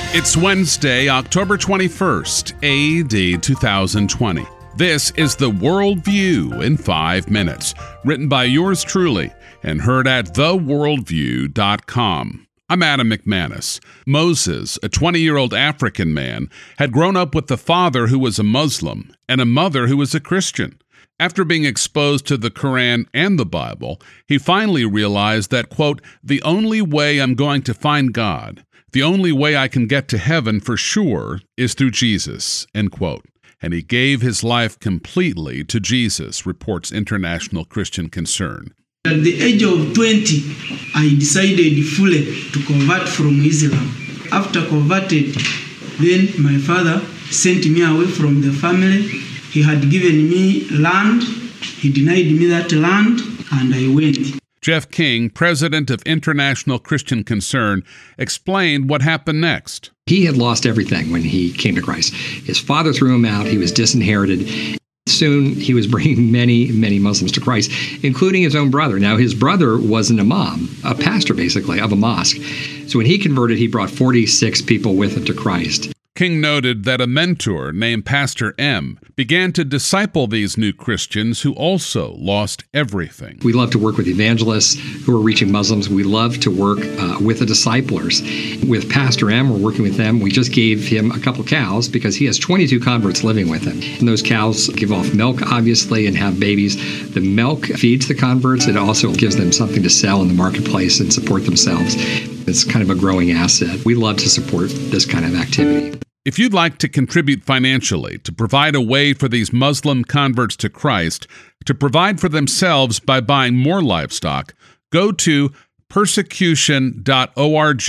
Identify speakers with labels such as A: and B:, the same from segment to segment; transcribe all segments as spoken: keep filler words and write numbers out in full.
A: It's Wednesday, October twenty-first, A D two thousand twenty. This is The Worldview in five minutes, written by yours truly and heard at the worldview dot com. I'm Adam McManus. Moses, a twenty-year-old African man, had grown up with a father who was a Muslim and a mother who was a Christian. After being exposed to the Quran and the Bible, he finally realized that, quote, the only way I'm going to find God, the only way I can get to heaven for sure, is through Jesus, end quote. And he gave his life completely to Jesus, reports International Christian Concern.
B: At the age of twenty, I decided fully to convert from Islam. After converted, then my father sent me away from the family. He had given me land. He denied me that land, and I went.
A: Jeff King, president of International Christian Concern, explained what happened next.
C: He had lost everything when he came to Christ. His father threw him out. He was disinherited. Soon, he was bringing many, many Muslims to Christ, including his own brother. Now, his brother was an imam, a pastor, basically, of a mosque. So when he converted, he brought forty-six people with him to Christ.
A: King noted that a mentor named Pastor M began to disciple these new Christians who also lost everything.
C: We love to work with evangelists who are reaching Muslims. We love to work uh, with the disciplers. With Pastor M, we're working with them. We just gave him a couple cows because he has twenty-two converts living with him. And those cows give off milk, obviously, and have babies. The milk feeds the converts. It also gives them something to sell in the marketplace and support themselves. It's kind of a growing asset. We love to support this kind of activity.
A: If you'd like to contribute financially to provide a way for these Muslim converts to Christ to provide for themselves by buying more livestock, go to persecution dot org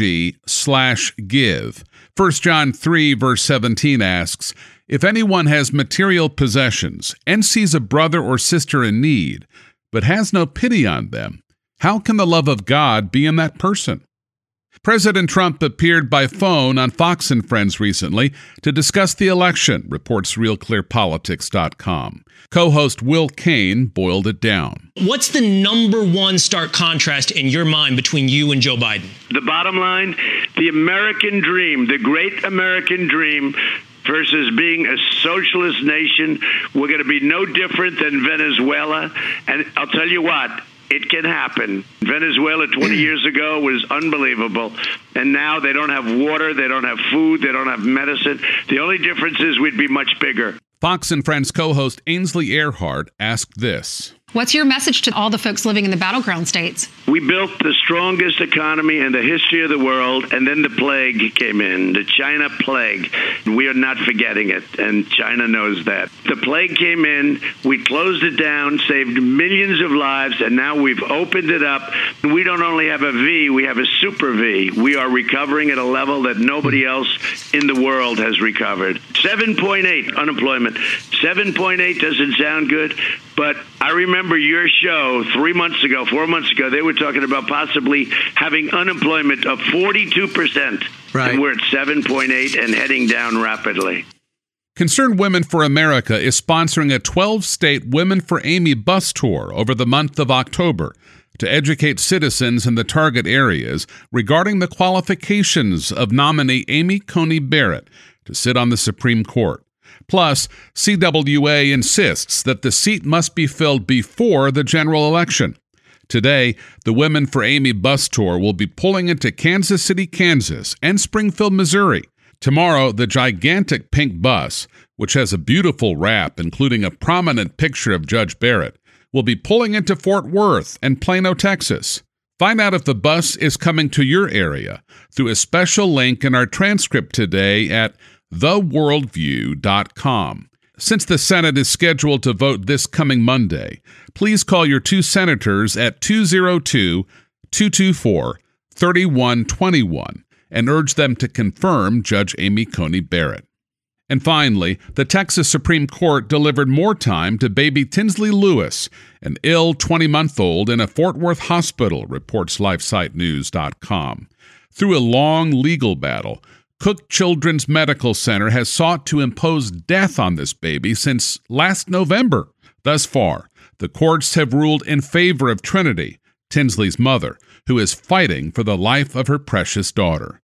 A: slash give. First John three, verse seventeen asks, if anyone has material possessions and sees a brother or sister in need, but has no pity on them, how can the love of God be in that person? President Trump appeared by phone on Fox and Friends recently to discuss the election, reports real clear politics dot com. Co-host Will Cain boiled it down.
D: What's the number one stark contrast in your mind between you and Joe Biden?
E: The bottom line, the American dream, the great American dream, versus being a socialist nation. We're going to be no different than Venezuela. And I'll tell you what, it can happen. Venezuela twenty years ago was unbelievable. And now they don't have water, they don't have food, they don't have medicine. The only difference is we'd be much bigger.
A: Fox and Friends co-host Ainsley Earhardt asked this.
F: What's your message to all the folks living in the battleground states?
E: We built the strongest economy in the history of the world, and then the plague came in, the China plague. We are not forgetting it, and China knows that. The plague came in, we closed it down, saved millions of lives, and now we've opened it up. We don't only have a V, we have a super V. We are recovering at a level that nobody else in the world has recovered. seven point eight unemployment. seven point eight doesn't sound good, but I remember your show three months ago, four months ago, they were talking about possibly having unemployment of forty-two percent. Right. And we're at seven point eight and heading down rapidly.
A: Concerned Women for America is sponsoring a twelve-state Women for Amy bus tour over the month of October to educate citizens in the target areas regarding the qualifications of nominee Amy Coney Barrett to sit on the Supreme Court. Plus, C W A insists that the seat must be filled before the general election. Today, the Women for Amy bus tour will be pulling into Kansas City, Kansas, and Springfield, Missouri. Tomorrow, the gigantic pink bus, which has a beautiful wrap including a prominent picture of Judge Barrett, will be pulling into Fort Worth and Plano, Texas. Find out if the bus is coming to your area through a special link in our transcript today at the worldview dot com. Since the Senate is scheduled to vote this coming Monday, please call your two senators at two oh two, two two four, three one two one and urge them to confirm Judge Amy Coney Barrett. And finally, the Texas Supreme Court delivered more time to baby Tinsley Lewis, an ill twenty-month-old in a Fort Worth hospital, reports lifesite news dot com. Through a long legal battle, Cook Children's Medical Center has sought to impose death on this baby since last November. Thus far, the courts have ruled in favor of Trinity, Tinsley's mother, who is fighting for the life of her precious daughter.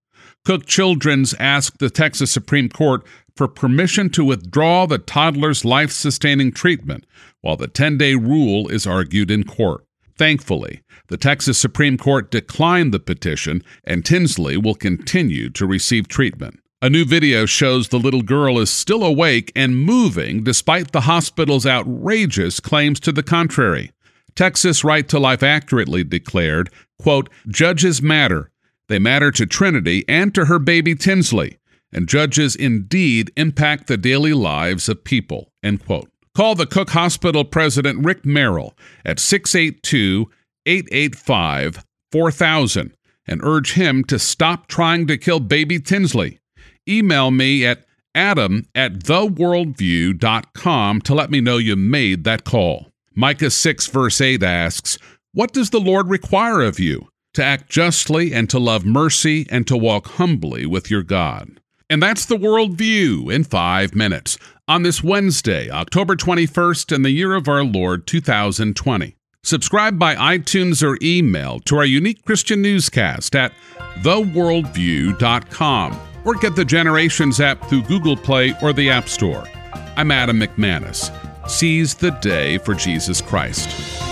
A: Cook Children's asked the Texas Supreme Court for permission to withdraw the toddler's life-sustaining treatment while the ten-day rule is argued in court. Thankfully, the Texas Supreme Court declined the petition, and Tinsley will continue to receive treatment. A new video shows the little girl is still awake and moving despite the hospital's outrageous claims to the contrary. Texas Right to Life accurately declared, quote, "Judges matter. They matter to Trinity and to her baby Tinsley, and judges indeed impact the daily lives of people," end quote. Call the Cook Hospital President Rick Merrill at six eight two, eight eight five, four thousand and urge him to stop trying to kill baby Tinsley. Email me at adam at the worldview dot com to let me know you made that call. Micah six verse eight asks, "What does the Lord require of you? To act justly and to love mercy and to walk humbly with your God." And that's the Worldview in five minutes on this Wednesday, October twenty-first, in the year of our Lord, two thousand twenty. Subscribe by iTunes or email to our unique Christian newscast at the worldview dot com or get the Generations app through Google Play or the App Store. I'm Adam McManus. Seize the day for Jesus Christ.